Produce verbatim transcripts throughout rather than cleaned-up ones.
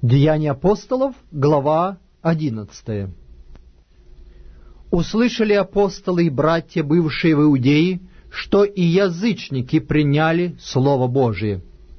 Деяния апостолов, глава одиннадцатая. Услышали апостолы и братья, бывшие в Иудее, что и язычники приняли Слово Божие.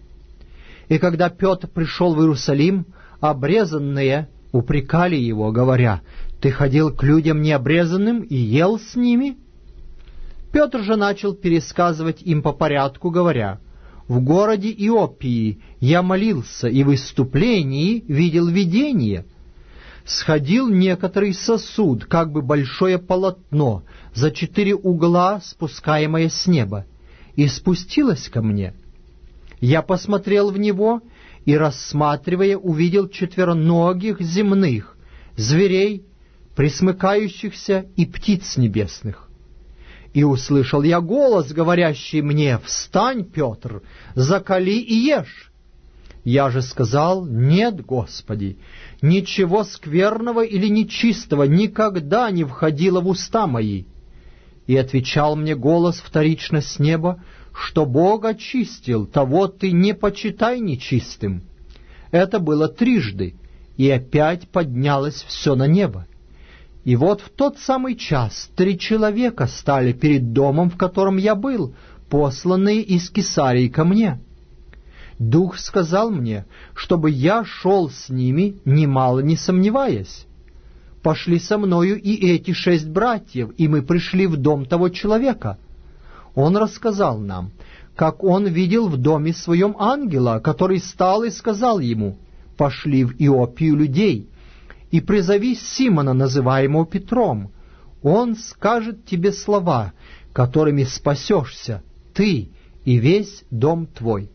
И когда Петр пришел в Иерусалим, обрезанные упрекали его, говоря: «Ты ходил к людям необрезанным и ел с ними?» Петр же начал пересказывать им по порядку, говоря: «В городе Иопии я молился и в выступлении видел видение. Сходил некоторый сосуд, как бы большое полотно, за четыре угла, спускаемое с неба, и спустилось ко мне. Я посмотрел в него и, рассматривая, увидел четвероногих земных, зверей, пресмыкающихся, и птиц небесных. И услышал я голос, говорящий мне: «Встань, Петр, закали и ешь». Я же сказал: «Нет, Господи, ничего скверного или нечистого никогда не входило в уста мои». И отвечал мне голос вторично с неба, что Бог очистил, того ты не почитай нечистым. Это было трижды, и опять поднялось все на небо. И вот в тот самый час три человека стали перед домом, в котором я был, посланные из Кесарии ко мне. Дух сказал мне, чтобы я шел с ними, немало не сомневаясь. Пошли со мною и эти шесть братьев, и мы пришли в дом того человека. Он рассказал нам, как он видел в доме своем ангела, который стал и сказал ему: «Пошли в Иопию людей, и призови Симона, называемого Петром. Он скажет тебе слова, которыми спасешься, ты и весь дом твой».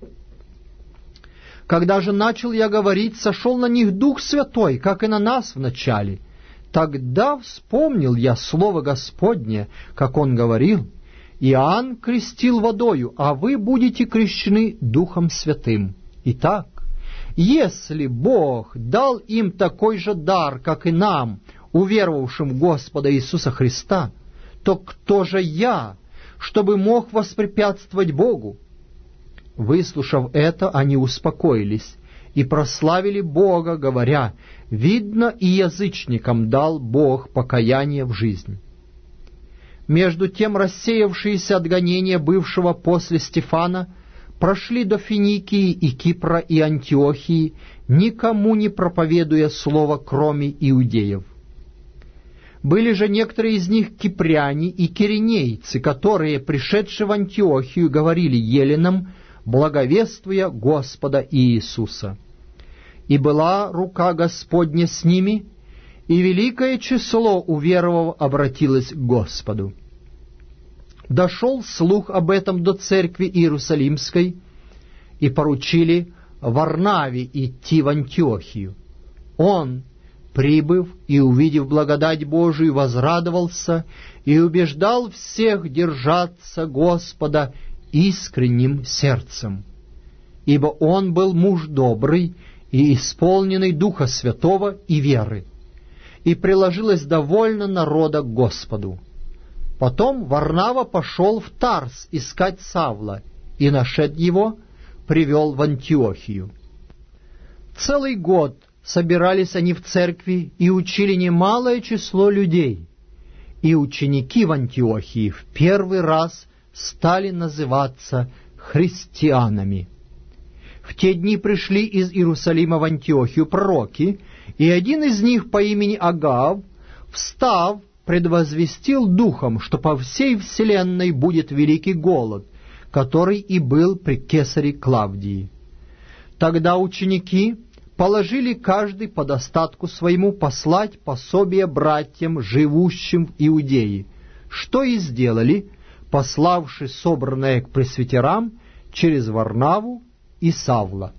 Когда же начал я говорить, сошел на них Дух Святой, как и на нас вначале. Тогда вспомнил я слово Господне, как он говорил: «Иоанн крестил водою, а вы будете крещены Духом Святым». Итак, если Бог дал им такой же дар, как и нам, уверовавшим в Господа Иисуса Христа, то кто же я, чтобы мог воспрепятствовать Богу? Выслушав это, они успокоились и прославили Бога, говоря: «Видно, и язычникам дал Бог покаяние в жизнь». Между тем рассеявшиеся от гонения бывшего после Стефана прошли до Финикии и Кипра и Антиохии, никому не проповедуя слово, кроме иудеев. Были же некоторые из них кипряне и киринейцы, которые, пришедшие в Антиохию, говорили еленам, благовествуя Господа Иисуса. И была рука Господня с ними, и великое число уверовав обратилось к Господу. Дошел слух об этом до церкви Иерусалимской, и поручили Варнаве идти в Антиохию. Он, прибыв и увидев благодать Божию, возрадовался и убеждал всех держаться Господа искренним сердцем, ибо он был муж добрый и исполненный Духа Святого и веры, и приложилось довольно народа к Господу. Потом Варнава пошел в Тарс искать Савла, и, нашед его, привел в Антиохию. Целый год собирались они в церкви и учили немалое число людей, и ученики в Антиохии в первый раз стали называться христианами. В те дни пришли из Иерусалима в Антиохию пророки, и один из них по имени Агав, встав, предвозвестил духом, что по всей вселенной будет великий голод, который и был при кесаре Клавдии. Тогда ученики положили каждый по достатку своему послать пособие братьям, живущим в Иудее, что и сделали, пославши собранное к пресвитерам через Варнаву и Савла.